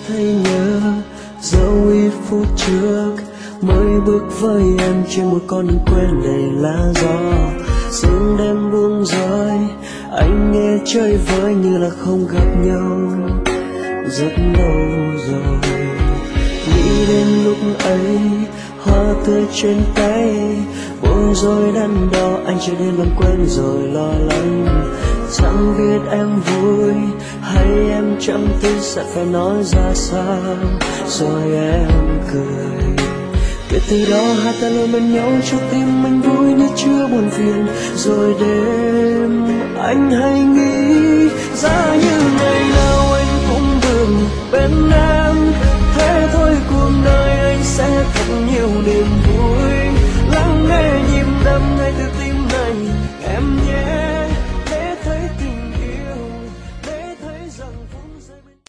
thấy nhớ dẫu ít phút trước mới bước với em trên một con đường quen đầy lá gió. Sương đêm buông rơi, anh nghe chơi vơi như là không gặp nhau rất lâu rồi. Nghĩ đến lúc ấy hoa tươi trên tay, bối rối đắn đo anh trở nên vẫn quên rồi lo lắng. Chẳng biết em vui hay em chẳng biết sẽ phải nói ra sao, rồi em cười. Kể từ đó hai ta luôn bên nhau trong tim anh vui như chưa buồn phiền. Rồi đêm anh hay nghĩ ra như ngày nào